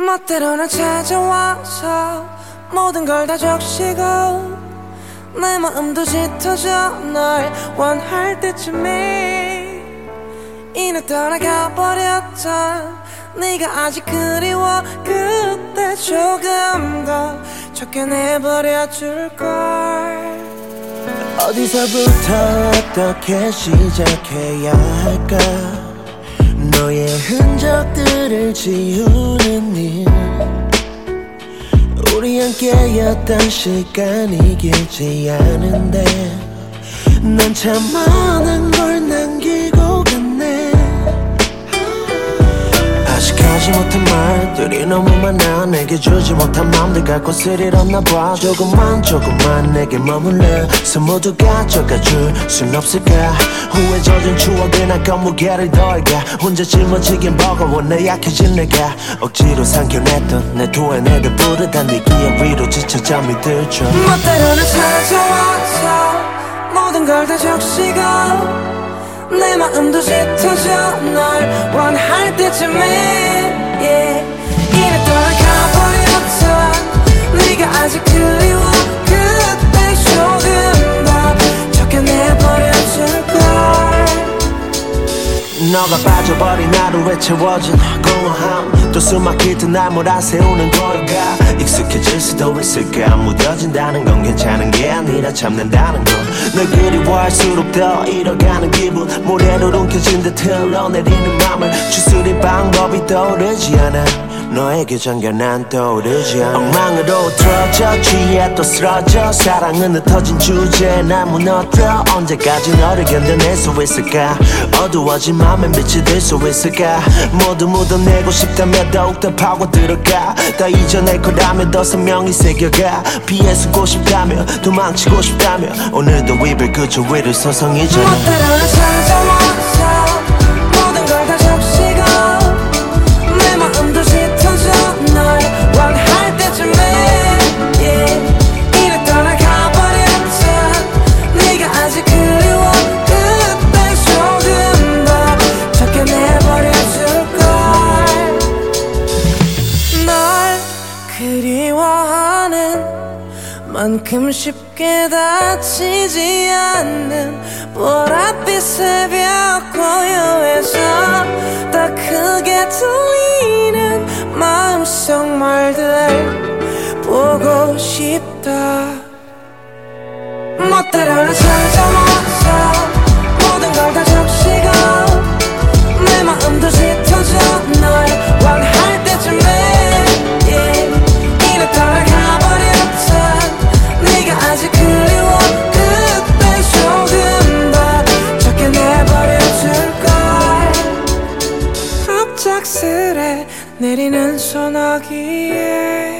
멋대로 난 찾아와서 모든 걸 다 적시고 내 마음도 짙어져 널 원할 때쯤에 이내 떠나가 버렸던 네가 아직 그리워. 그때 조금 더 적게 내버려줄걸. 어디서부터 어떻게 시작해야 할까. 너의 흔적들을 지우는 일. 우리 함께였던 시간이 길지 않은데 난 참 많은 걸 남기고 갔네. 아직 하지 못한 말들이 너무 많아. 내게 주지 못한 맘들 갖고 쓸 일 없나 봐. 조금만 내게 머물러서 모두 가져가줄 순 없을까. 후회 젖은 추억에 난 무게를 더해가. 혼자 짊어지긴 버거워 내 약해진 내가. 억지로 삼켜냈던 내 토해내들 부르다 네 기억 위로 지쳐 잠이 들죠. 멋대로는 찾아와서 모든 걸 다 적시고 내 마음도 짙어져 널 원할 때쯤에 이내 떠나가버렸던 네가 아직 그리워. 그때 조금 더 적게 내버려줄걸. 너가 빠져버린 하루에 채워진 공허함. 또 숨막힐 듯 날 몰아세우는 걸까. 익숙해질 수도 있을까. 무뎌진다는 건 괜찮은 게 아니라 참는다는 건. 널 그리워할수록 더 잃어가는 기분. 모래로 움켜진 듯 흘러내리는 맘을 추스릴 방법이 떠오르지 않아. 너에게 잠겨 난 떠오르지 않아. 엉망으로 틀어져 취해 또 쓰러져. 사랑은 흩어진 주제에 날 무너뜨려. 언제까지 너를 견뎌낼 수 있을까. 어두워진 맘에 빛이 들 수 있을까. 모두 묻어내고 싶다면 더욱더 파고들어가. 다 잊어낼 거라면 더 선명히 새겨가. 피해 숨고 싶다면 도망치고 싶다면 오늘도 입을 그저 위를 서성이잖아. 멋대로 찾아와서 모든 걸 다 적시고 내 마음도 짙어져 널 원할 때쯤에 이내 떠나가버렸던 네가 아직 그리워. 그때 조금 더 적게 내버려줄걸. 널 그리워하는 만큼 쉽게 다치지 않는 보랏빛 새벽 고요해서 더 크게 들리는 마음속 말들 보고 싶다. 멋대로 찾아와서 모든 걸 다 적시고 내 마음도 짙어져 널 원할 때쯤에 이내 떠나가버렸던 네가 아직 그리워. 그때 조금 더 적게 내버려줄걸. 갑작스레 내리는 소나기에